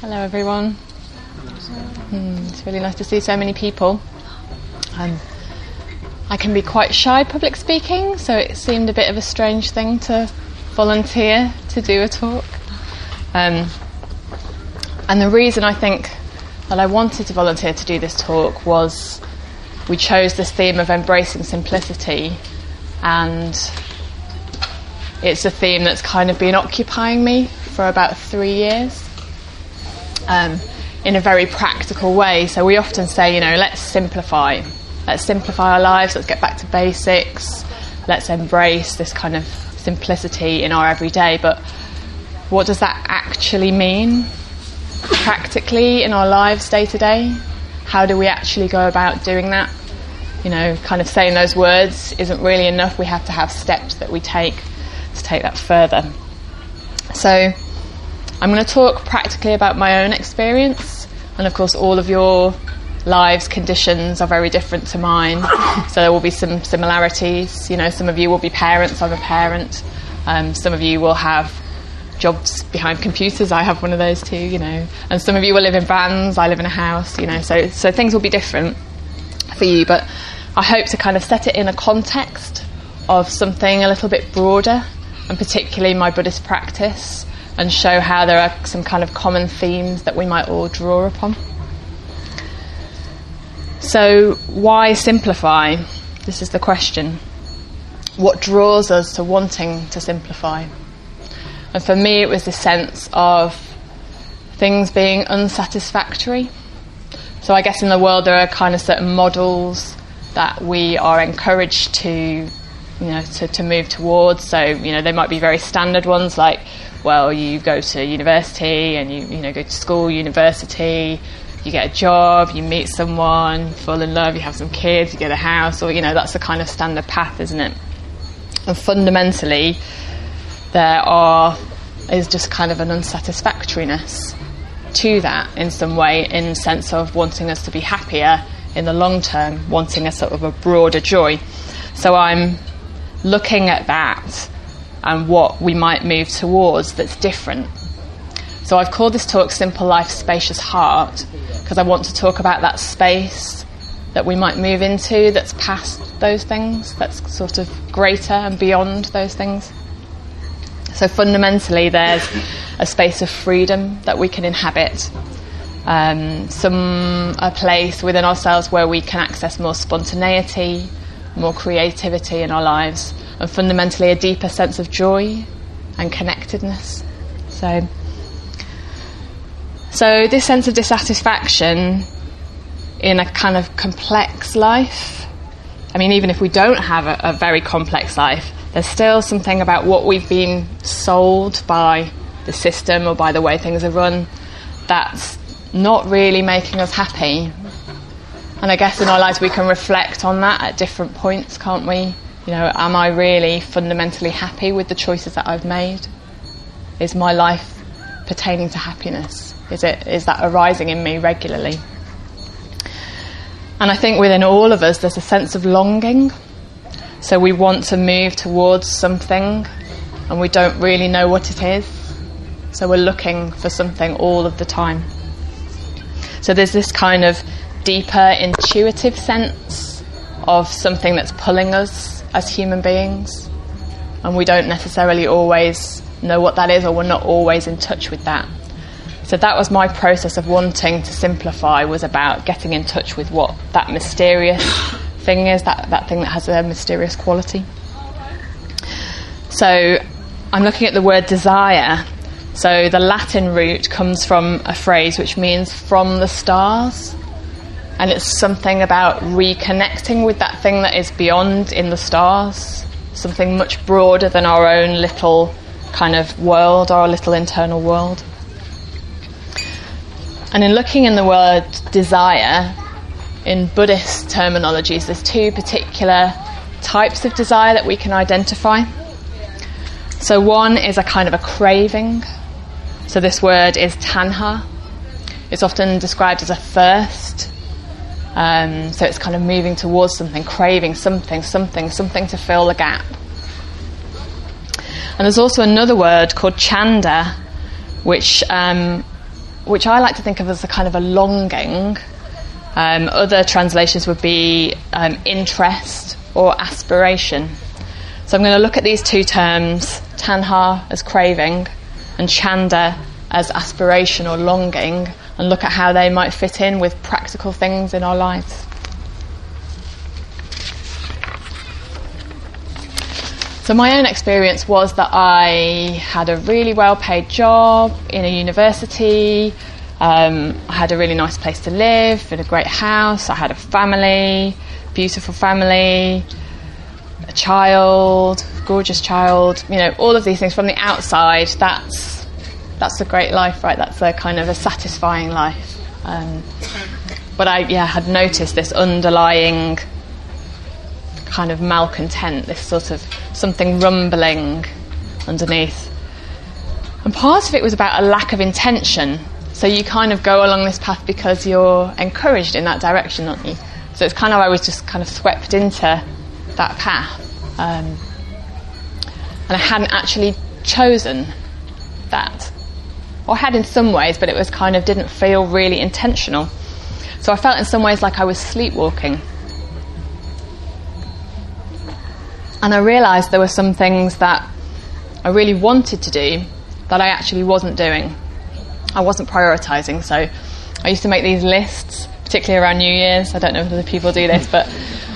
Hello everyone. It's really nice to see so many people. I can be quite shy public speaking, so it seemed a bit of a strange thing to volunteer to do a talk. And the reason I think that I wanted to volunteer to do this talk was we chose this theme of embracing simplicity, and it's a theme that's kind of been occupying me for about 3 years in a very practical way. So we often say, let's simplify our lives, let's get back to basics, let's embrace this kind of simplicity in our everyday. But what does that actually mean practically in our lives day to day? How do we actually go about doing that? Kind of saying those words isn't really enough. We have to have steps that we take to take that further. So I'm going to talk practically about my own experience, and of course all of your lives, conditions are very different to mine, so there will be some similarities. Some of you will be parents, I'm a parent, some of you will have jobs behind computers, I have one of those too, and some of you will live in vans, I live in a house, so things will be different for you, but I hope to kind of set it in a context of something a little bit broader, and particularly my Buddhist practice, and show how there are some kind of common themes that we might all draw upon. So why simplify? This is the question. What draws us to wanting to simplify? And for me it was the sense of things being unsatisfactory. So I guess in the world there are kind of certain models that we are encouraged to move towards. So, they might be very standard ones like, well, you go to university and you go to school, university, you get a job, you meet someone, fall in love, you have some kids, you get a house, or, that's the kind of standard path, isn't it? And fundamentally, is just kind of an unsatisfactoriness to that in some way, in the sense of wanting us to be happier in the long term, wanting a sort of a broader joy. So I'm looking at that and what we might move towards that's different. So I've called this talk Simple Life, Spacious Heart, because I want to talk about that space that we might move into that's past those things, that's sort of greater and beyond those things. So fundamentally there's a space of freedom that we can inhabit, a place within ourselves where we can access more spontaneity, more creativity in our lives, and fundamentally a deeper sense of joy and connectedness. So this sense of dissatisfaction in a kind of complex life, even if we don't have a very complex life, there's still something about what we've been sold by the system or by the way things are run that's not really making us happy. And I guess in our lives we can reflect on that at different points, can't we? Am I really fundamentally happy with the choices that I've made? Is my life pertaining to happiness? Is that arising in me regularly? And I think within all of us there's a sense of longing. So we want to move towards something and we don't really know what it is. So we're looking for something all of the time. So there's this kind of deeper intuitive sense of something that's pulling us as human beings, and we don't necessarily always know what that is, or we're not always in touch with that. So that was my process of wanting to simplify, was about getting in touch with what that mysterious thing is, that thing that has a mysterious quality. So I'm looking at the word desire. So the Latin root comes from a phrase which means from the stars. And it's something about reconnecting with that thing that is beyond in the stars, something much broader than our own little kind of world, our little internal world. And in looking in the word desire, in Buddhist terminologies, there's two particular types of desire that we can identify. So one is a kind of a craving. So this word is tanha. It's often described as a thirst. So it's kind of moving towards something, craving something to fill the gap. And there's also another word called chanda, which which I like to think of as a kind of a longing. Other translations would be interest or aspiration. So I'm going to look at these two terms, tanha as craving and chanda as aspiration or longing, and look at how they might fit in with practical things in our lives. So my own experience was that I had a really well-paid job in a university. I had a really nice place to live, in a great house. I had a family, beautiful family, a child, gorgeous child. You know, all of these things from the outside. That's a great life, right? That's a kind of a satisfying life. But I had noticed this underlying kind of malcontent, this sort of something rumbling underneath. And part of it was about a lack of intention. So you kind of go along this path because you're encouraged in that direction, aren't you? So it's kind of, I was just kind of swept into that path. And I hadn't actually chosen that. Or had in some ways, but it was kind of didn't feel really intentional. So I felt in some ways like I was sleepwalking. And I realised there were some things that I really wanted to do that I actually wasn't doing. I wasn't prioritising. So I used to make these lists, particularly around New Year's. I don't know if other people do this, but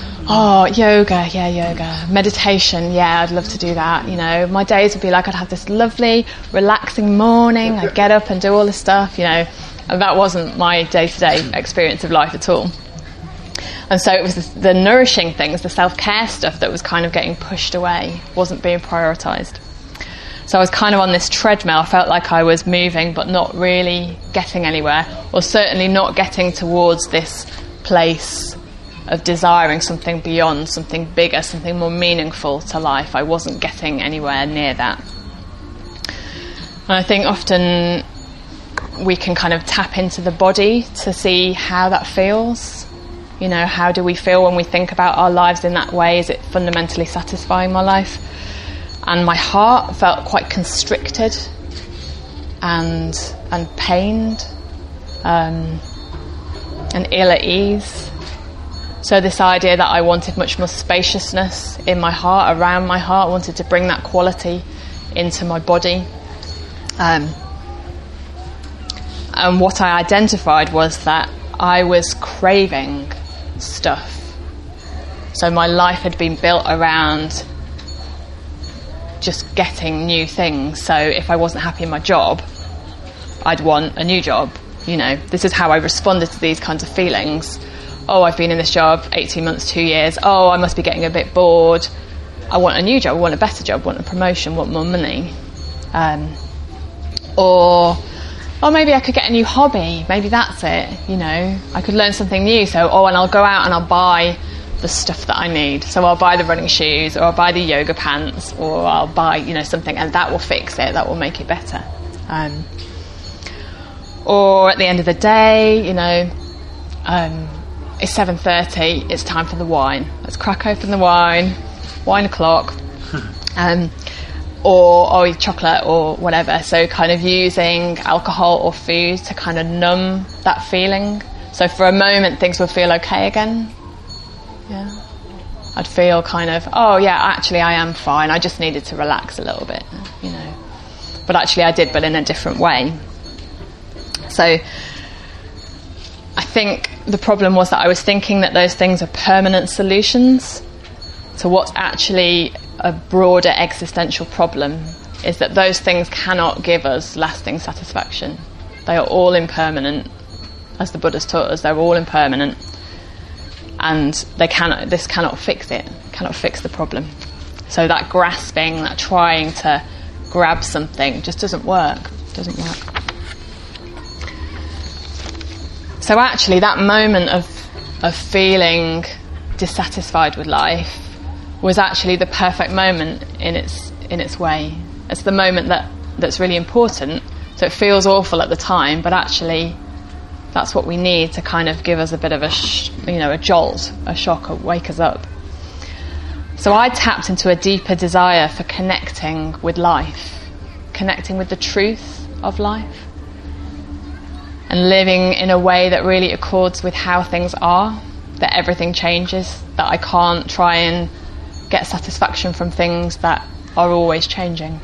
yoga, meditation, I'd love to do that. You know, my days would be like I'd have this lovely, relaxing morning. I'd get up and do all this stuff, you know, and that wasn't my day-to-day experience of life at all. And so it was the nourishing things, the self-care stuff that was kind of getting pushed away, wasn't being prioritised. So I was kind of on this treadmill. I felt like I was moving but not really getting anywhere, or certainly not getting towards this place of desiring something beyond, something bigger, something more meaningful to life. I wasn't getting anywhere near that. And I think often we can kind of tap into the body to see how that feels. You know, how do we feel when we think about our lives in that way? Is it fundamentally satisfying my life? And my heart felt quite constricted and pained and ill at ease. So this idea that I wanted much more spaciousness in my heart, around my heart, wanted to bring that quality into my body. And what I identified was that I was craving stuff. So my life had been built around just getting new things. So if I wasn't happy in my job, I'd want a new job. You know, this is how I responded to these kinds of feelings. Oh, I've been in this job 18 months, 2 years. Oh, I must be getting a bit bored. I want a new job, I want a better job, I want a promotion, want more money. Or maybe I could get a new hobby. Maybe that's it, you know. I could learn something new. So, and I'll go out and I'll buy the stuff that I need. So I'll buy the running shoes, or I'll buy the yoga pants, or I'll buy, you know, something, and that will fix it, that will make it better. Or at the end of the day, you know, it's 7:30, it's time for the wine. Let's crack open the wine o'clock. Or chocolate or whatever. So kind of using alcohol or food to kind of numb that feeling. So for a moment things would feel okay again. Yeah. I'd feel kind of, actually I am fine. I just needed to relax a little bit, you know. But actually I did, but in a different way. So I think the problem was that I was thinking that those things are permanent solutions to what's actually a broader existential problem, is that those things cannot give us lasting satisfaction. They are all impermanent, as the Buddha's taught us. They're all impermanent, and this cannot fix it, cannot fix the problem. So that grasping, that trying to grab something just doesn't work. So actually that moment of feeling dissatisfied with life was actually the perfect moment in its way. It's the moment that's really important. So it feels awful at the time, but actually that's what we need to kind of give us a bit of a jolt, a shock, or wake us up. So I tapped into a deeper desire for connecting with life, connecting with the truth of life. and living in a way that really accords with how things are, that everything changes, that I can't try and get satisfaction from things that are always changing.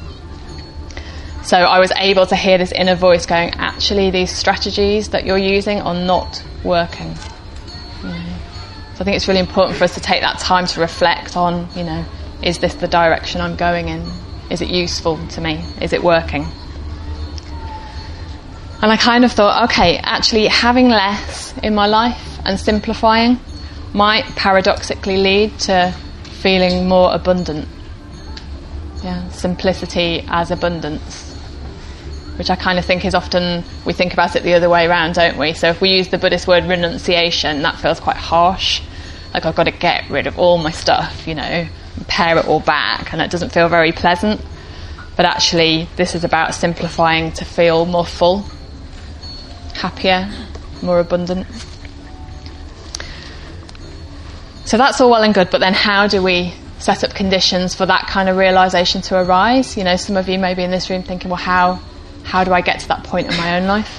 So I was able to hear this inner voice going, actually these strategies that you're using are not working. You know? So I think it's really important for us to take that time to reflect on, you know, is this the direction I'm going in? Is it useful to me? Is it working? And I kind of thought, okay, actually having less in my life and simplifying might paradoxically lead to feeling more abundant. Yeah, simplicity as abundance, which I kind of think is often, we think about it the other way around, don't we? So if we use the Buddhist word renunciation, that feels quite harsh. Like I've got to get rid of all my stuff, you know, and pare it all back, and it doesn't feel very pleasant. But actually, this is about simplifying to feel more full, happier, more abundant. So that's all well and good, but then how do we set up conditions for that kind of realisation to arise? You know, some of you may be in this room thinking, well, how do I get to that point in my own life?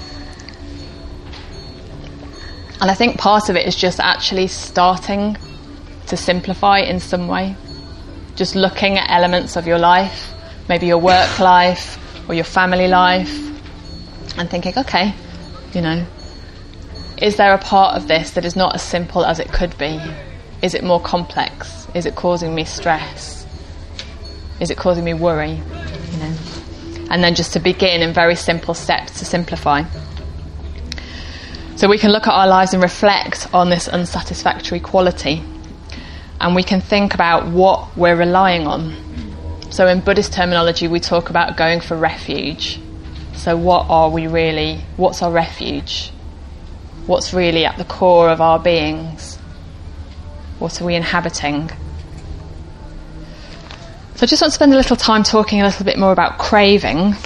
And I think part of it is just actually starting to simplify in some way. Just looking at elements of your life, maybe your work life or your family life, and thinking, okay, you know, is there a part of this that is not as simple as it could be? Is it more complex? Is it causing me stress? Is it causing me worry? You know, and then just to begin in very simple steps to simplify. So we can look at our lives and reflect on this unsatisfactory quality, and we can think about what we're relying on. So in Buddhist terminology, we talk about going for refuge. So what are we really? What's our refuge? What's really at the core of our beings? What are we inhabiting? So I just want to spend a little time talking a little bit more about craving.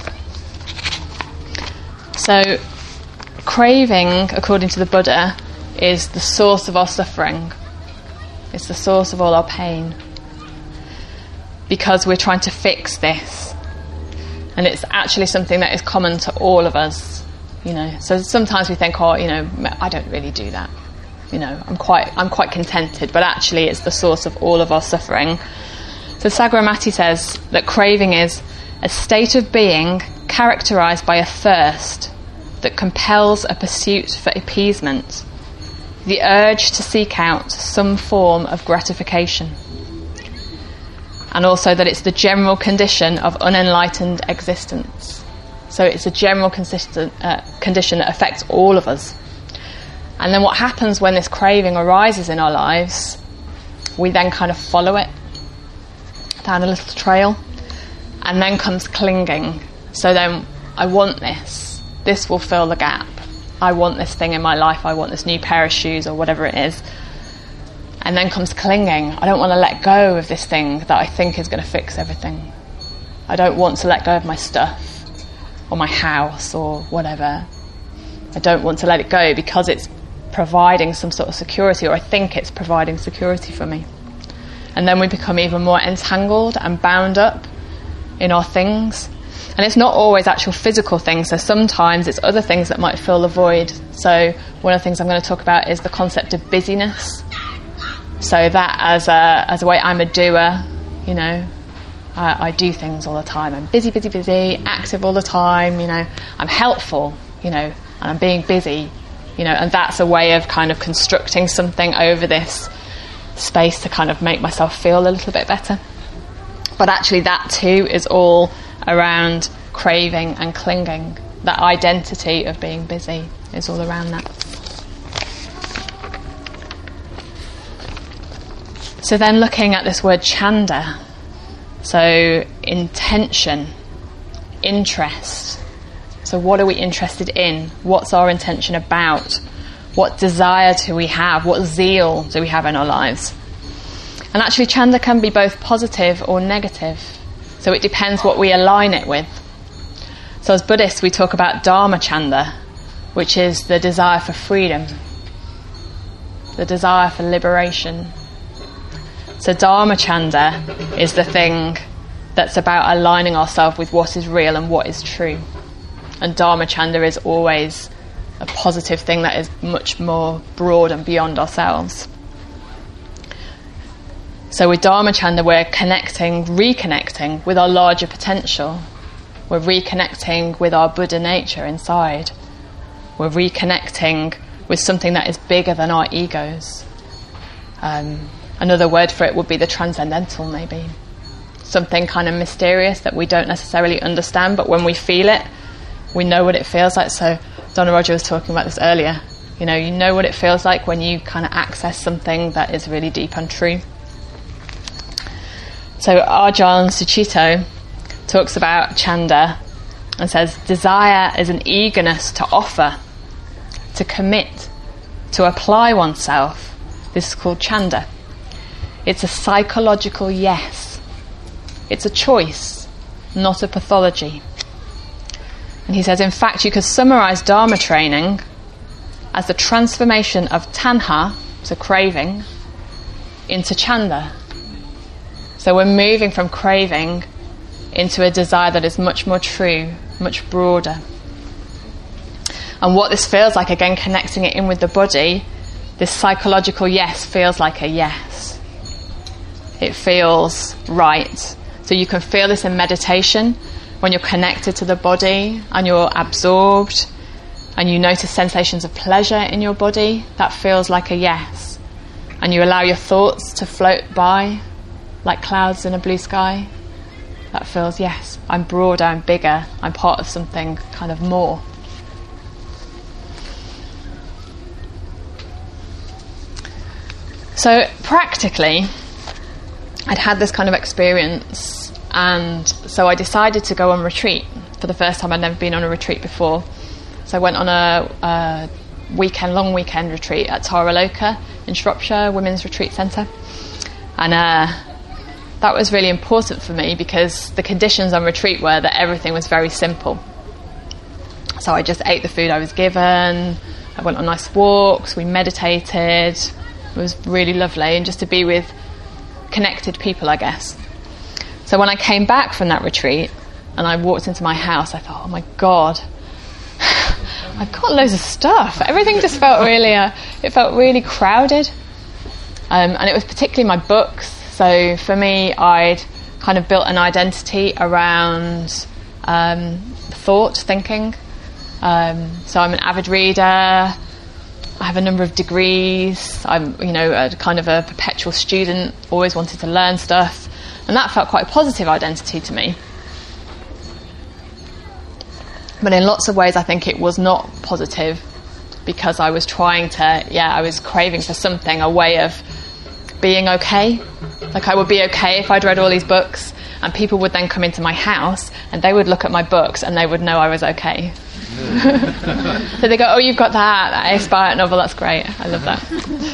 So craving, according to the Buddha, is the source of our suffering. It's the source of all our pain. Because we're trying to fix this. And it's actually something that is common to all of us. You know, so sometimes we think, oh, you know, I don't really do that. You know, I'm quite contented, but actually it's the source of all of our suffering. So Sagarmati says that craving is a state of being characterised by a thirst that compels a pursuit for appeasement, the urge to seek out some form of gratification, and also that it's the general condition of unenlightened existence. So it's a general condition that affects all of us. And then what happens when this craving arises in our lives, we then kind of follow it down a little trail, and then comes clinging. So then I want this. This will fill the gap. I want this thing in my life. I want this new pair of shoes or whatever it is. And then comes clinging. I don't want to let go of this thing that I think is going to fix everything. I don't want to let go of my stuff or my house or whatever. I don't want to let it go because it's providing some sort of security, or I think it's providing security for me. And then we become even more entangled and bound up in our things. And it's not always actual physical things, so sometimes it's other things that might fill the void. So one of the things I'm going to talk about is the concept of busyness. So that as a way, I'm a doer, you know, I do things all the time. I'm busy, active all the time, you know, I'm helpful, you know, and I'm being busy, you know, and that's a way of kind of constructing something over this space to kind of make myself feel a little bit better. But actually that too is all around craving and clinging. That identity of being busy is all around that. So then looking at this word chanda, so intention, interest. So what are we interested in? What's our intention about? What desire do we have? What zeal do we have in our lives? And actually chanda can be both positive or negative. So it depends what we align it with. So as Buddhists we talk about dharma chanda, which is the desire for freedom, the desire for liberation. So dharma chanda is the thing that's about aligning ourselves with what is real and what is true. And Dharma Chanda is always a positive thing that is much more broad and beyond ourselves. So with Dharma Chanda, we're reconnecting with our larger potential. We're reconnecting with our Buddha nature inside. We're reconnecting with something that is bigger than our egos. Another word for it would be the transcendental, maybe. Something kind of mysterious that we don't necessarily understand, but when we feel it, we know what it feels like. So Donna Roger was talking about this earlier. You know what it feels like when you kind of access something that is really deep and true. So Ajahn Sucitto talks about Chanda and says, desire is an eagerness to offer, to commit, to apply oneself. This is called Chanda. It's a psychological yes. It's a choice, not a pathology. And he says, in fact, you could summarize Dharma training as the transformation of tanha, so craving, into Chanda. So we're moving from craving into a desire that is much more true, much broader. And what this feels like, again, connecting it in with the body, this psychological yes feels like a yes. It feels right. So you can feel this in meditation when you're connected to the body and you're absorbed and you notice sensations of pleasure in your body. That feels like a yes. And you allow your thoughts to float by like clouds in a blue sky. That feels, yes, I'm broader, I'm bigger, I'm part of something kind of more. So practically, I'd had this kind of experience, and so I decided to go on retreat for the first time. I'd never been on a retreat before. So I went on a long weekend retreat at Taraloka in Shropshire, Women's Retreat Centre. And that was really important for me because the conditions on retreat were that everything was very simple. So I just ate the food I was given, I went on nice walks, we meditated. It was really lovely, and just to be with connected people, I guess. So when I came back from that retreat and I walked into my house, I thought, oh my God, I've got loads of stuff. Everything just felt really crowded. And it was particularly my books. So for me, I'd kind of built an identity around thinking. So I'm an avid reader. I have a number of degrees. I'm, a kind of a perpetual student, always wanted to learn stuff. And that felt quite a positive identity to me. But in lots of ways, I think it was not positive because I was I was craving for something, a way of being okay. Like I would be okay if I'd read all these books, and people would then come into my house and they would look at my books and they would know I was okay. So they go, oh, you've got that Aspire novel, that's great, I love that.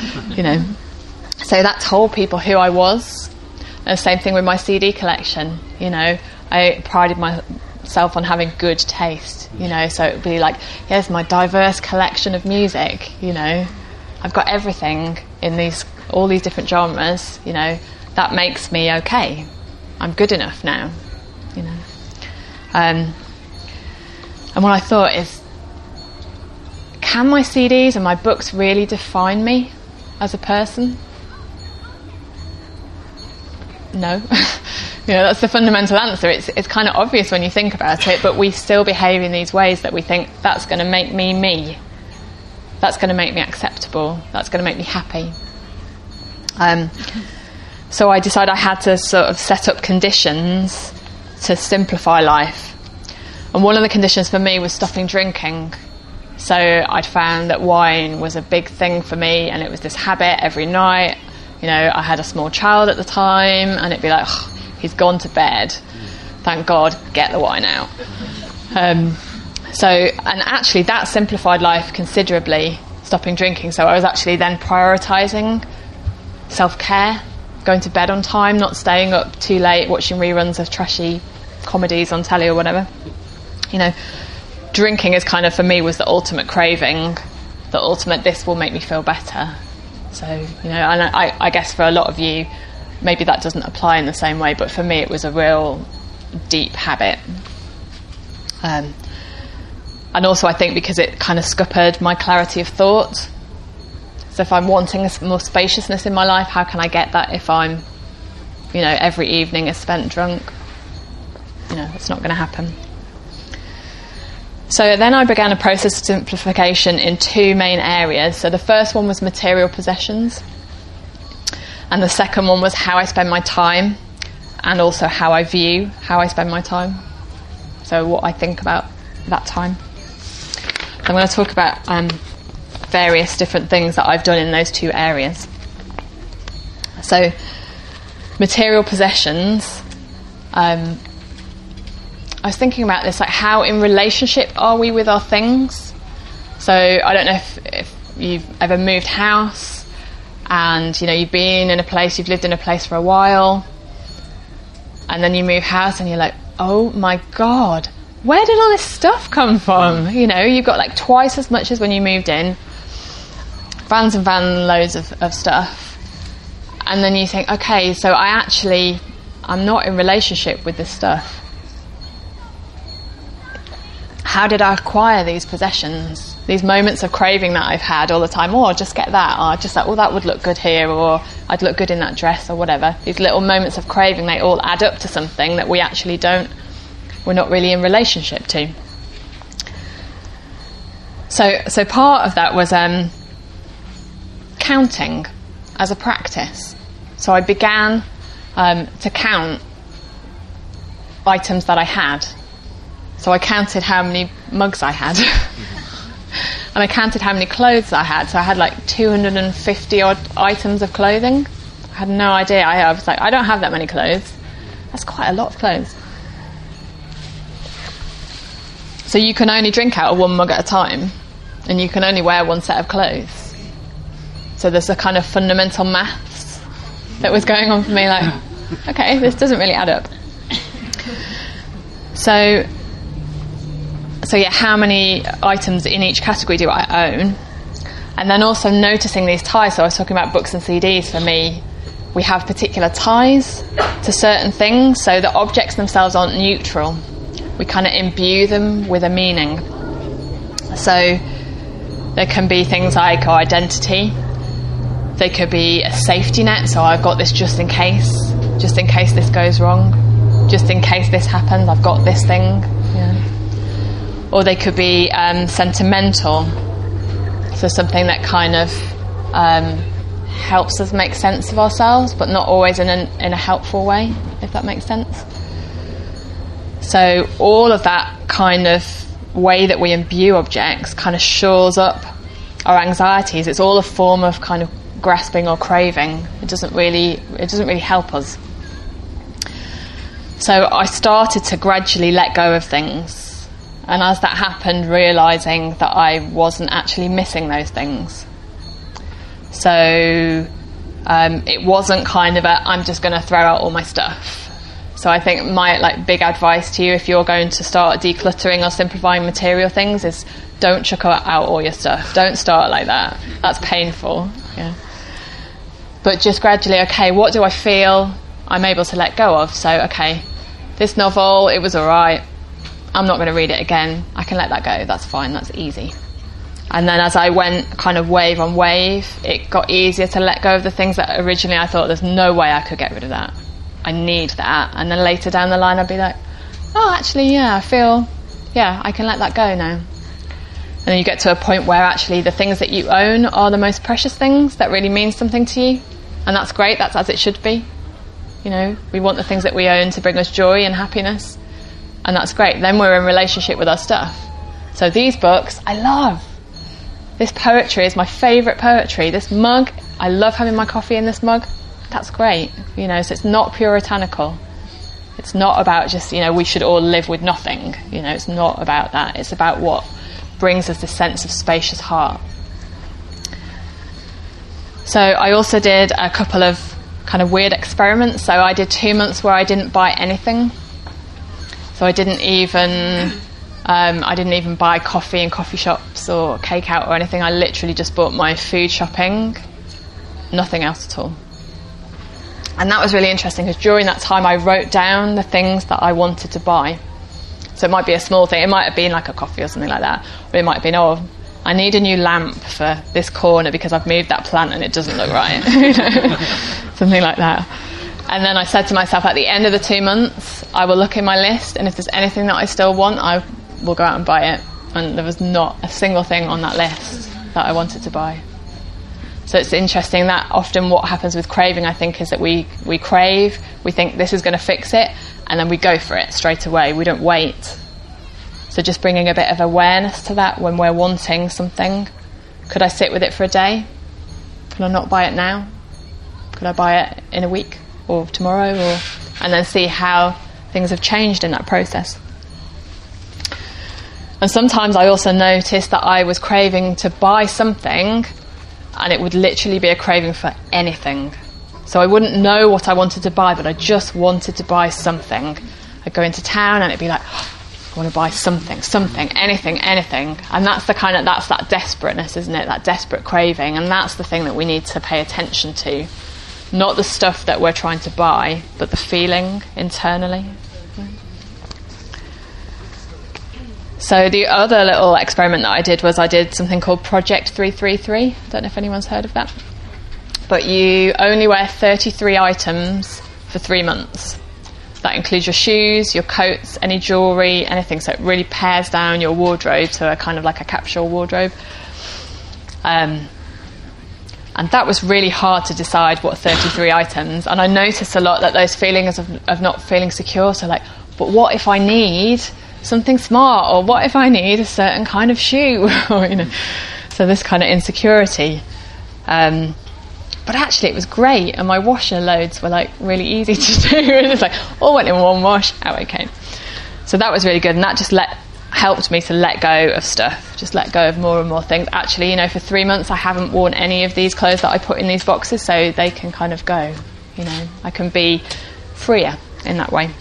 So that told people who I was. And the same thing with my CD collection. I prided myself on having good taste, so it would be like, here's my diverse collection of music, I've got everything in all these different genres, that makes me okay. I'm good enough now, And what I thought is, can my CDs and my books really define me as a person? No. That's the fundamental answer. It's kind of obvious when you think about it, but we still behave in these ways that we think that's going to make me me. That's going to make me acceptable. That's going to make me happy. So I decided I had to sort of set up conditions to simplify life. And one of the conditions for me was stopping drinking. So I'd found that wine was a big thing for me, and it was this habit every night. I had a small child at the time, and it'd be like, oh, he's gone to bed. Thank God, get the wine out. And actually that simplified life considerably, stopping drinking. So I was actually then prioritising self-care, going to bed on time, not staying up too late watching reruns of trashy comedies on telly or whatever. Drinking is kind of, for me, was the ultimate craving, the ultimate, this will make me feel better. So, and I guess for a lot of you, maybe that doesn't apply in the same way, but for me it was a real deep habit. And also I think because it kind of scuppered my clarity of thought. So if I'm wanting more spaciousness in my life, how can I get that if I'm, every evening is spent drunk? It's not going to happen. So then I began a process of simplification in two main areas. So the first one was material possessions, and the second one was how I spend my time, and also how I view how I spend my time. So what I think about that time. So I'm going to talk about various different things that I've done in those two areas. So material possessions, I was thinking about this, like how in relationship are we with our things? So I don't know if you've ever moved house and you've been in a place, you've lived in a place for a while, and then you move house and you're like, oh my God, where did all this stuff come from? You've got like twice as much as when you moved in, vans and van loads of stuff, and then you think, okay, so I'm not in relationship with this stuff. How did I acquire these possessions? These moments of craving that I've had all the time, I'll just get that, or just like, that would look good here, or I'd look good in that dress, or whatever. These little moments of craving, they all add up to something that we're not really in relationship to. So part of that was counting as a practice. So I began to count items that I had. So I counted how many mugs I had. And I counted how many clothes I had. So I had like 250 odd items of clothing. I had no idea. I was like, I don't have that many clothes. That's quite a lot of clothes. So you can only drink out of one mug at a time, and you can only wear one set of clothes. So there's a kind of fundamental maths that was going on for me, like, okay, this doesn't really add up. So yeah, how many items in each category do I own? And then also noticing these ties. So I was talking about books and CDs. For me, we have particular ties to certain things, so the objects themselves aren't neutral. We kind of imbue them with a meaning. So there can be things like our identity. They could be a safety net, so I've got this just in case this goes wrong, just in case this happens, I've got this thing. Yeah. Or they could be sentimental, so something that kind of helps us make sense of ourselves, but not always in a helpful way, if that makes sense. So all of that kind of way that we imbue objects kind of shores up our anxieties. It's all a form of kind of grasping or craving. It doesn't really help us. So I started to gradually let go of things, and as that happened, realising that I wasn't actually missing those things. So it wasn't kind of I'm just going to throw out all my stuff. So I think my big advice to you, if you're going to start decluttering or simplifying material things, is don't chuck out all your stuff. Don't start like that. That's painful. Yeah. But just gradually, okay, what do I feel I'm able to let go of? So, okay, this novel, it was all right. I'm not going to read it again. I can let that go. That's fine. That's easy. And then as I went kind of wave on wave, it got easier to let go of the things that originally I thought there's no way I could get rid of that. I need that. And then later down the line I'd be like, oh, actually, yeah, I feel, yeah, I can let that go now. And then you get to a point where actually the things that you own are the most precious things that really mean something to you. And that's great. That's as it should be. We want the things that we own to bring us joy and happiness. And that's great. Then we're in relationship with our stuff. So these books, I love. This poetry is my favourite poetry. This mug, I love having my coffee in this mug. That's great. So it's not puritanical. It's not about just, we should all live with nothing. It's not about that. It's about what brings us this sense of spacious heart. So I also did a couple of kind of weird experiments. So I did 2 months where I didn't buy anything. So I didn't even buy coffee in coffee shops or cake out or anything. I literally just bought my food shopping, nothing else at all. And that was really interesting because during that time I wrote down the things that I wanted to buy. So it might be a small thing. It might have been like a coffee or something like that. Or it might have been, I need a new lamp for this corner because I've moved that plant and it doesn't look right. Something like that. And then I said to myself, at the end of the 2 months, I will look in my list, and if there's anything that I still want, I will go out and buy it. And there was not a single thing on that list that I wanted to buy. So it's interesting that often what happens with craving, I think, is that we crave, we think this is going to fix it, and then we go for it straight away. We don't wait. So just bringing a bit of awareness to that when we're wanting something. Could I sit with it for a day? Can I not buy it now? Could I buy it in a week or tomorrow? And then see how things have changed in that process. And sometimes I also noticed that I was craving to buy something, and it would literally be a craving for anything. So I wouldn't know what I wanted to buy, but I just wanted to buy something. I'd go into town and it'd be like, I want to buy something, anything. And that's that's that desperateness, isn't it? That desperate craving. And that's the thing that we need to pay attention to. Not the stuff that we're trying to buy, but the feeling internally. So the other little experiment that I did was I did something called Project 333. I don't know if anyone's heard of that. But you only wear 33 items for 3 months. That includes your shoes, your coats, any jewellery, anything. So it really pares down your wardrobe to a kind of like a capsule wardrobe. And that was really hard to decide what 33 items. And I noticed a lot that those feelings of not feeling secure. So like, but what if I need something smart, or what if I need a certain kind of shoe? Or, so this kind of insecurity. But actually it was great, and my washer loads were like really easy to do. And it's like all went in one wash, out it came. So that was really good, and that just helped me to let go of stuff, just let go of more and more things. Actually, for 3 months I haven't worn any of these clothes that I put in these boxes, so they can kind of go. I can be freer in that way.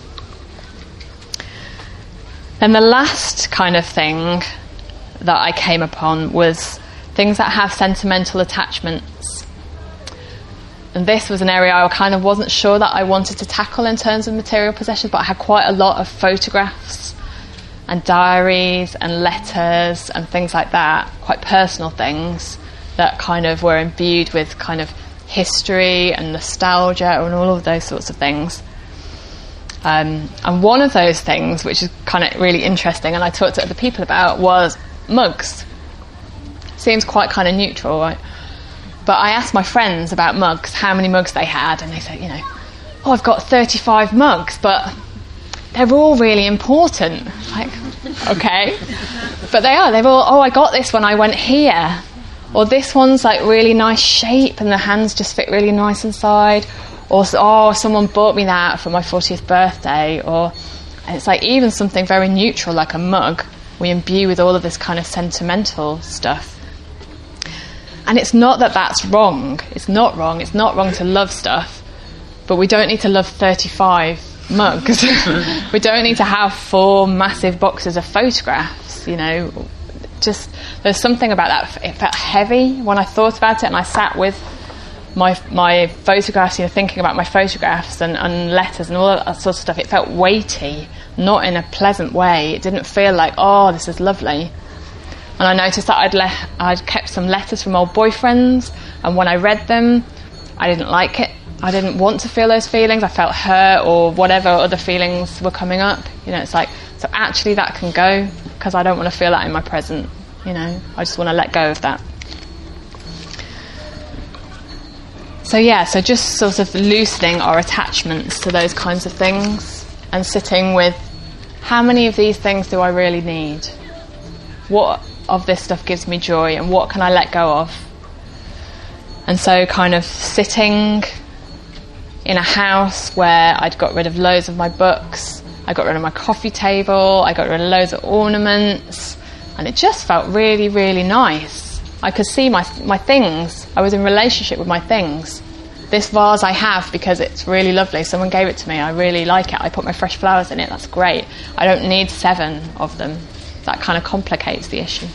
And the last kind of thing that I came upon was things that have sentimental attachments. And this was an area I kind of wasn't sure that I wanted to tackle in terms of material possessions, but I had quite a lot of photographs and diaries and letters and things like that, quite personal things that kind of were imbued with kind of history and nostalgia and all of those sorts of things. And one of those things, which is kind of really interesting, and I talked to other people about, was mugs. Seems quite kind of neutral, right? But I asked my friends about mugs, how many mugs they had, and they said, I've got 35 mugs, but they're all really important. Like, okay. But they're all, I got this when I went here. Or this one's like really nice shape and the hands just fit really nice inside. Or, someone bought me that for my 40th birthday. And it's like even something very neutral like a mug, we imbue with all of this kind of sentimental stuff. And it's not that that's wrong. It's not wrong. It's not wrong to love stuff. But we don't need to love 35 mugs. We don't need to have 4 massive boxes of photographs, Just, there's something about that. It felt heavy when I thought about it, and I sat with my photographs, thinking about my photographs and letters and all that sort of stuff. It felt weighty, not in a pleasant way. It didn't feel like, this is lovely. And I noticed that I'd kept some letters from old boyfriends, and when I read them, I didn't like it. I didn't want to feel those feelings. I felt hurt or whatever other feelings were coming up. It's like, so actually that can go, because I don't want to feel that in my present. I just want to let go of that. So just sort of loosening our attachments to those kinds of things and sitting with, how many of these things do I really need? What of this stuff gives me joy, and what can I let go of? And so kind of sitting in a house where I'd got rid of loads of my books, I got rid of my coffee table, I got rid of loads of ornaments, and it just felt really, really nice. I could see my things. I was in relationship with my things. This vase I have because it's really lovely. Someone gave it to me. I really like it. I put my fresh flowers in it. That's great. I don't need 7 of them. That kind of complicates the issue.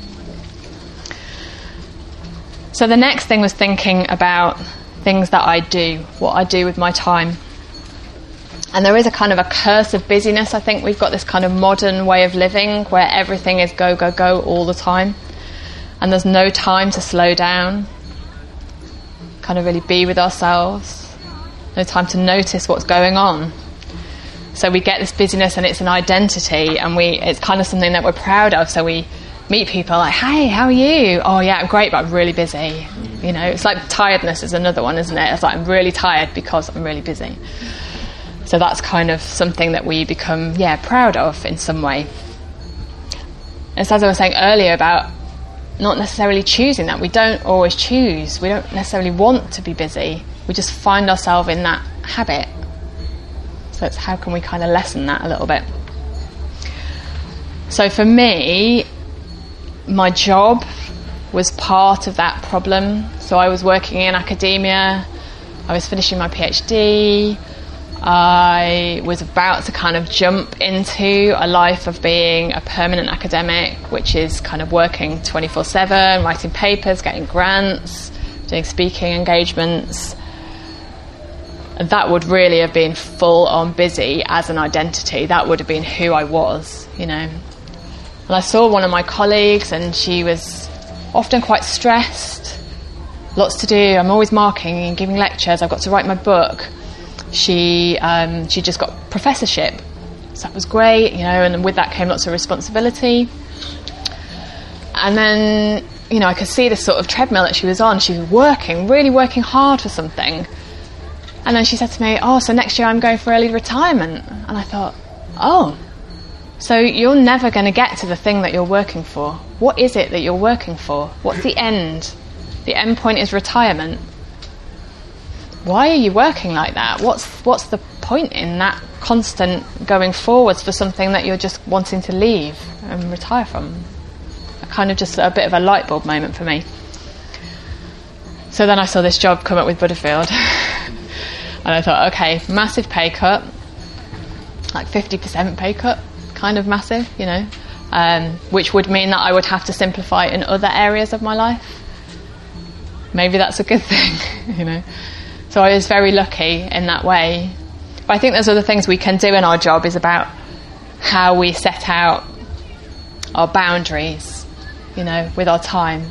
So the next thing was thinking about things that I do, what I do with my time. And there is a kind of a curse of busyness. I think we've got this kind of modern way of living where everything is go, go, go all the time. And there's no time to slow down, kind of really be with ourselves, no time to notice what's going on. So we get this busyness and it's an identity, and it's kind of something that we're proud of. So we meet people like, hey, how are you? Oh yeah, I'm great, but I'm really busy. You know, it's like tiredness is another one, isn't it? It's like, I'm really tired because I'm really busy. So that's kind of something that we become, proud of in some way. It's as I was saying earlier about not necessarily choosing that. We don't always choose. We don't necessarily want to be busy. We just find ourselves in that habit. So it's how can we kind of lessen that a little bit. So for me, my job was part of that problem. So I was working in academia. I was finishing my PhD. I was about to kind of jump into a life of being a permanent academic, which is kind of working 24/7, writing papers, getting grants, doing speaking engagements. That would really have been full on busy as an identity. That would have been who I was, you know. And I saw one of my colleagues, and she was often quite stressed, lots to do. I'm always marking and giving lectures. I've got to write my book. She just got professorship, so that was great, you know, and with that came lots of responsibility. And then, you know, I could see this sort of treadmill that she was on. She was really working hard for something. And then she said to me, oh, so next year I'm going for early retirement. And I thought, oh, so you're never going to get to the thing that you're working for. What is it that you're working for? What's the end? The end point is retirement. Why are you working like that? What's the point in that constant going forwards for something that you're just wanting to leave and retire from? Kind of just a bit of a light bulb moment for me. So then I saw this job come up with Butterfield. And I thought, okay, massive pay cut, like 50% pay cut, kind of massive, you know, which would mean that I would have to simplify in other areas of my life. Maybe that's a good thing, you know. So I was very lucky in that way. But I think there's other things we can do in our job is about how we set out our boundaries, you know, with our time.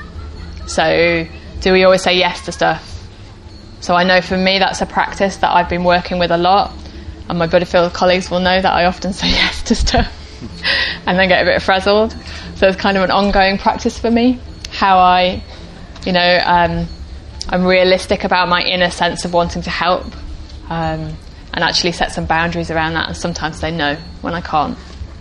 So do we always say yes to stuff? So I know for me that's a practice that I've been working with a lot, and my Butterfield colleagues will know that I often say yes to stuff and then get a bit frazzled. So it's kind of an ongoing practice for me, how I, you know, I'm realistic about my inner sense of wanting to help, and actually set some boundaries around that, and sometimes say no when I can't.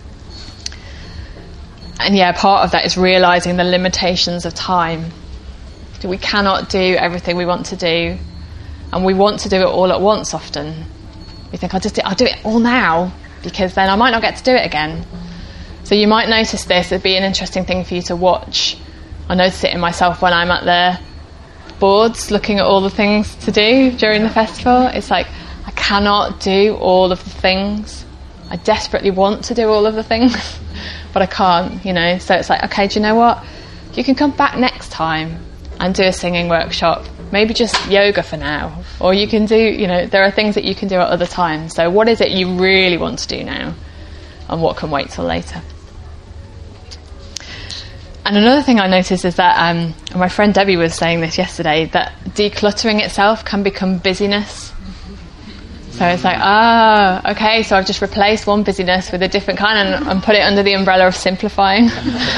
And part of that is realising the limitations of time. We cannot do everything we want to do, and we want to do it all at once often. We think, I'll do it all now, because then I might not get to do it again. So you might notice this. It'd be an interesting thing for you to watch. I notice it in myself when I'm at the boards looking at all the things to do during the festival. It's like, I cannot do all of the things. I desperately want to do all of the things, but I can't, you know. So it's like, okay, do you know what? You can come back next time and do a singing workshop. Maybe just yoga for now. Or you can do, you know, there are things that you can do at other times. So what is it you really want to do now? And what can wait till later? And another thing I noticed is that, my friend Debbie was saying this yesterday, that decluttering itself can become busyness. So it's like, okay, so I've just replaced one busyness with a different kind and put it under the umbrella of simplifying.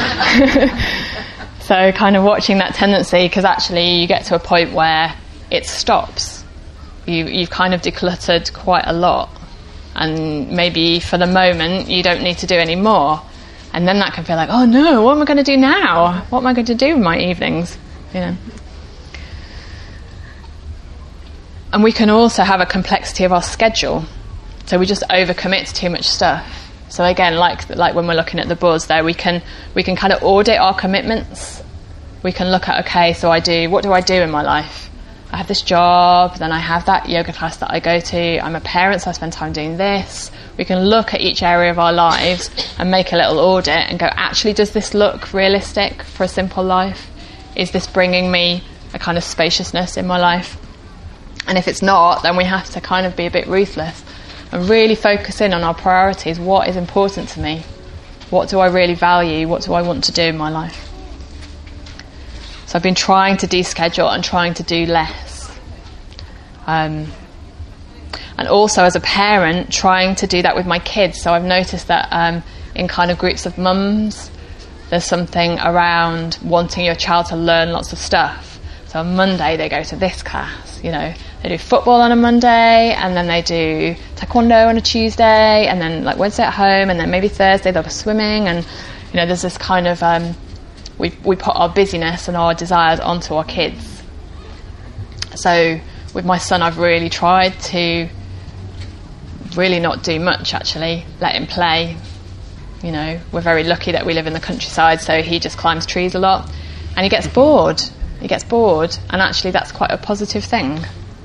So kind of watching that tendency, because actually you get to a point where it stops. You've kind of decluttered quite a lot, and maybe for the moment you don't need to do any more. And then that can feel like, oh no, what am I going to do now? What am I going to do in my evenings? You know. And we can also have a complexity of our schedule. So we just overcommit to too much stuff. So again, like when we're looking at the boards there, we can kind of audit our commitments. We can look at, okay, so what do I do in my life? I have this job, then I have that yoga class that I go to, I'm a parent, so I spend time doing this. We can look at each area of our lives and make a little audit and go, actually, does this look realistic for a simple life? Is this bringing me a kind of spaciousness in my life? And if it's not, then we have to kind of be a bit ruthless and really focus in on our priorities. What is important to me? What do I really value? What do I want to do in my life? So I've been trying to deschedule and trying to do less. And also as a parent, trying to do that with my kids. So I've noticed that in kind of groups of mums, there's something around wanting your child to learn lots of stuff. So on Monday they go to this class, you know. They do football on a Monday, and then they do taekwondo on a Tuesday, and then like Wednesday at home, and then maybe Thursday they'll go swimming. And you know, there's this kind of we put our busyness and our desires onto our kids. So with my son, I've really tried to really not do much, actually. Let him play. You know, we're very lucky that we live in the countryside, so he just climbs trees a lot, and he gets bored. He gets bored, and actually that's quite a positive thing.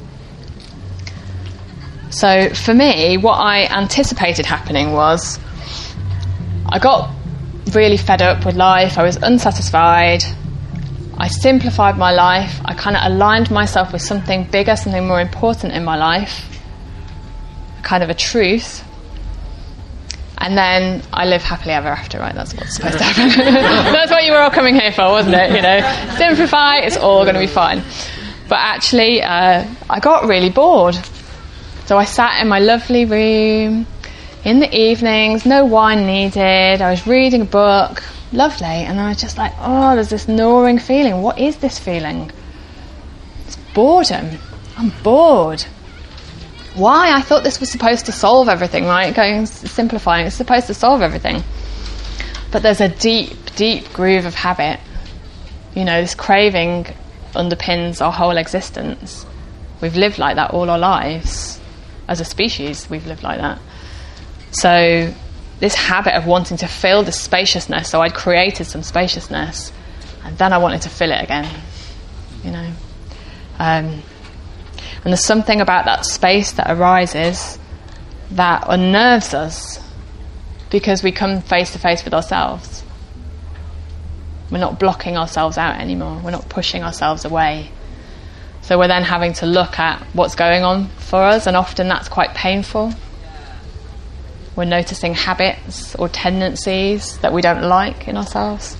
So for me, what I anticipated happening was I got really fed up with life. I was unsatisfied. I simplified my life. I kind of aligned myself with something bigger, something more important in my life, kind of a truth. And then I live happily ever after, right? That's what's supposed to happen. That's what you were all coming here for, wasn't it? You know, simplify, it's all going to be fine. But actually, I got really bored. So I sat in my lovely room in the evenings, no wine needed. I was reading a book, lovely. And I was just like, oh, there's this gnawing feeling. What is this feeling? It's boredom. I'm bored. Why? I thought this was supposed to solve everything, right? Simplifying, it's supposed to solve everything. But there's a deep, deep groove of habit. You know, this craving underpins our whole existence. We've lived like that all our lives. As a species, we've lived like that. So this habit of wanting to fill this spaciousness, so I'd created some spaciousness, and then I wanted to fill it again, you know. And there's something about that space that arises that unnerves us because we come face to face with ourselves. We're not blocking ourselves out anymore. We're not pushing ourselves away. So we're then having to look at what's going on for us, and often that's quite painful. We're noticing habits or tendencies that we don't like in ourselves.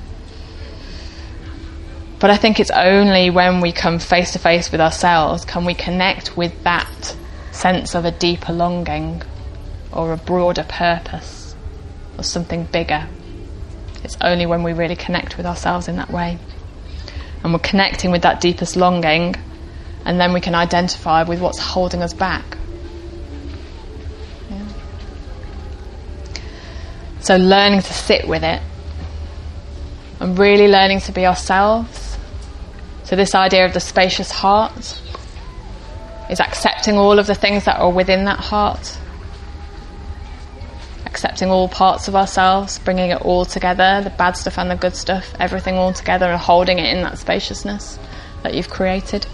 But I think it's only when we come face to face with ourselves can we connect with that sense of a deeper longing or a broader purpose or something bigger. It's only when we really connect with ourselves in that way. And we're connecting with that deepest longing, and then we can identify with what's holding us back. Yeah. So learning to sit with it and really learning to be ourselves. So this idea of the spacious heart is accepting all of the things that are within that heart, accepting all parts of ourselves, bringing it all together, the bad stuff and the good stuff, everything all together, and holding it in that spaciousness that you've created.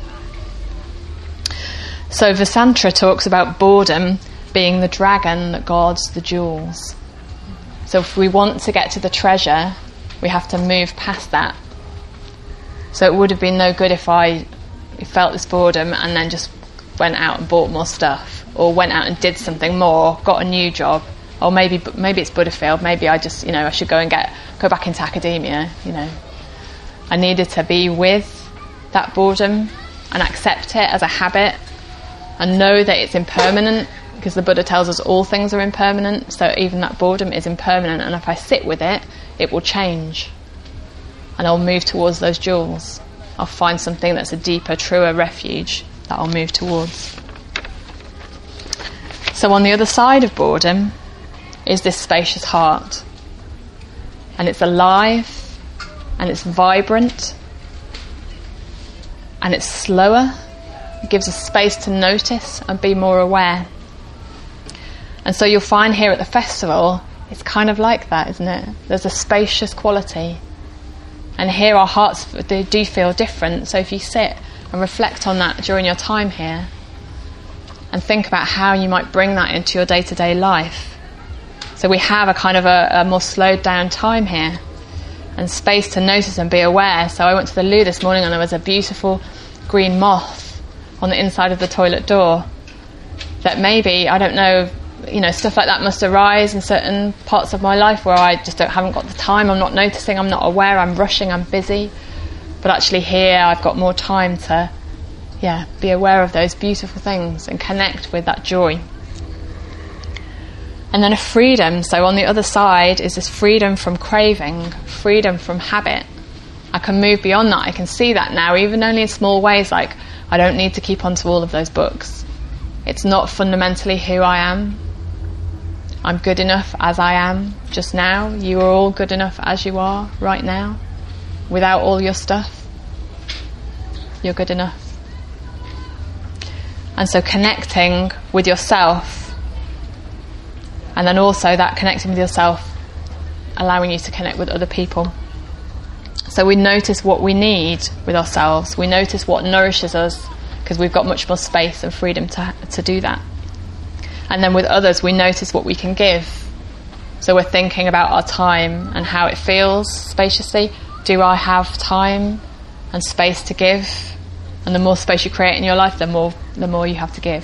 So Vasantra talks about boredom being the dragon that guards the jewels. So if we want to get to the treasure, we have to move past that. So it would have been no good if I felt this boredom and then just went out and bought more stuff, or went out and did something more, got a new job. Or maybe it's Butterfield. Maybe I just, you know, I should go back into academia. You know, I needed to be with that boredom and accept it as a habit, and know that it's impermanent, because the Buddha tells us all things are impermanent. So even that boredom is impermanent, and if I sit with it, it will change, and I'll move towards those jewels. I'll find something that's a deeper, truer refuge that I'll move towards. So on the other side of boredom is this spacious heart, and it's alive, and it's vibrant, and it's slower. It gives us space to notice and be more aware. And so you'll find here at the festival, it's kind of like that, isn't it? There's a spacious quality, and here our hearts they do feel different. So if you sit and reflect on that during your time here, and think about how you might bring that into your day-to-day life. So we have a kind of a more slowed down time here, and space to notice and be aware. So I went to the loo this morning, and there was a beautiful green moth on the inside of the toilet door. that maybe, I don't know, stuff like that must arise in certain parts of my life where I just haven't got the time, I'm not noticing, I'm not aware, I'm rushing, I'm busy. But actually here I've got more time to be aware of those beautiful things and connect with that joy. And then a freedom, so on the other side is this freedom from craving, freedom from habit. I can move beyond that, I can see that now, even only in small ways, like I don't need to keep on to all of those books. It's not fundamentally who I am. I'm good enough as I am just now. You are all good enough as you are right now. Without all your stuff, you're good enough. And so connecting with yourself, and then also that connecting with yourself, allowing you to connect with other people. So we notice what we need with ourselves. We notice what nourishes us, because we've got much more space and freedom to do that. And then with others, we notice what we can give. So we're thinking about our time and how it feels spaciously. Do I have time and space to give? And the more space you create in your life, the more you have to give.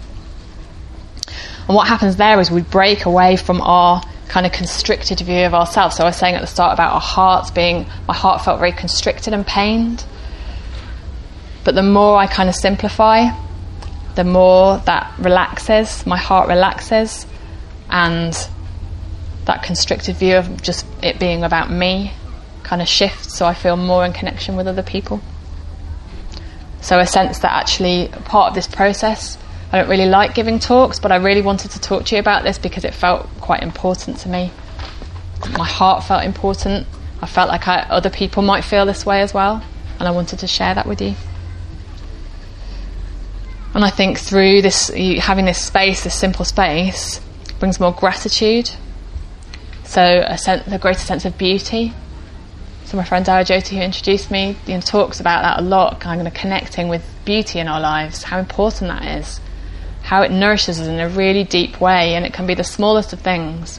And what happens there is we break away from our kind of constricted view of ourselves. So I was saying at the start about our hearts my heart felt very constricted and pained. But the more I kind of simplify, the more that relaxes, my heart relaxes, and that constricted view of just it being about me kind of shifts, so I feel more in connection with other people. So a sense that actually part of this process, I don't really like giving talks, but I really wanted to talk to you about this because it felt quite important to me. My heart felt important. I felt like other people might feel this way as well, and I wanted to share that with you. And I think through this, having this space, this simple space, brings more gratitude. So a greater sense of beauty. So my friend Dara Jyoti, who introduced me, talks about that a lot, kind of connecting with beauty in our lives, how important that is, how it nourishes us in a really deep way, and it can be the smallest of things.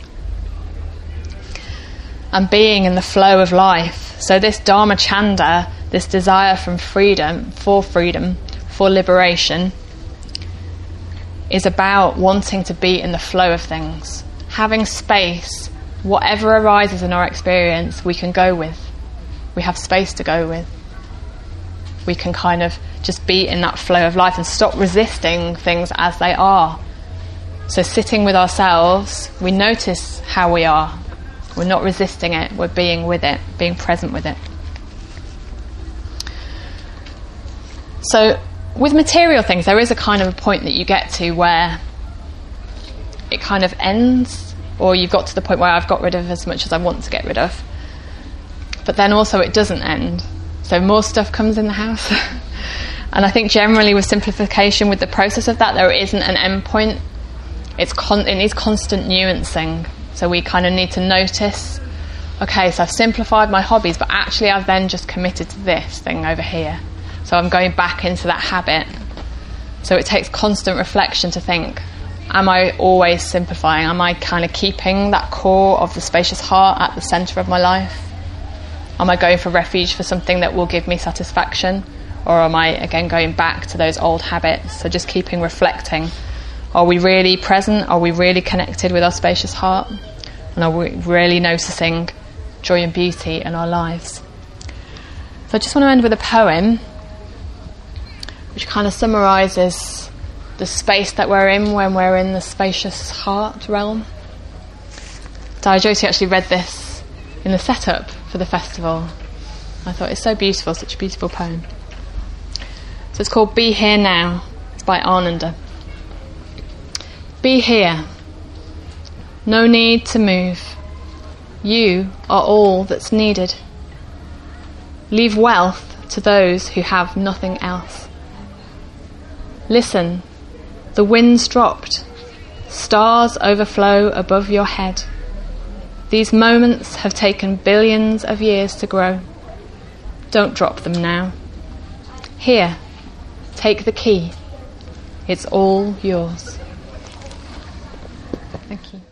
And being in the flow of life. So this Dharma Chanda, this desire for freedom, for liberation, is about wanting to be in the flow of things. Having space, whatever arises in our experience, we can go with. We have space to go with. We can kind of just be in that flow of life and stop resisting things as they are. So sitting with ourselves, we notice how we are. We're not resisting it, we're being with it, being present with it. So with material things, there is a kind of a point that you get to where it kind of ends, or you've got to the point where I've got rid of as much as I want to get rid of. But then also it doesn't end. So more stuff comes in the house. And I think generally with simplification, with the process of that, there isn't an end point. It needs constant nuancing. So we kind of need to notice, okay, so I've simplified my hobbies, but actually I've then just committed to this thing over here. So I'm going back into that habit. So it takes constant reflection to think, am I always simplifying? Am I kind of keeping that core of the spacious heart at the centre of my life? Am I going for refuge for something that will give me satisfaction? Or am I, again, going back to those old habits? So just keeping reflecting. Are we really present? Are we really connected with our spacious heart? And are we really noticing joy and beauty in our lives? So I just want to end with a poem which kind of summarises the space that we're in when we're in the spacious heart realm. Dara Jyoti actually read this in the setup for the festival. I thought it's so beautiful, such a beautiful poem. So it's called Be Here Now. It's by Ananda. Be here. No need to move. You are all that's needed. Leave wealth to those who have nothing else. Listen, the wind's dropped. Stars overflow above your head. These moments have taken billions of years to grow. Don't drop them now. Here, take the key. It's all yours. Thank you.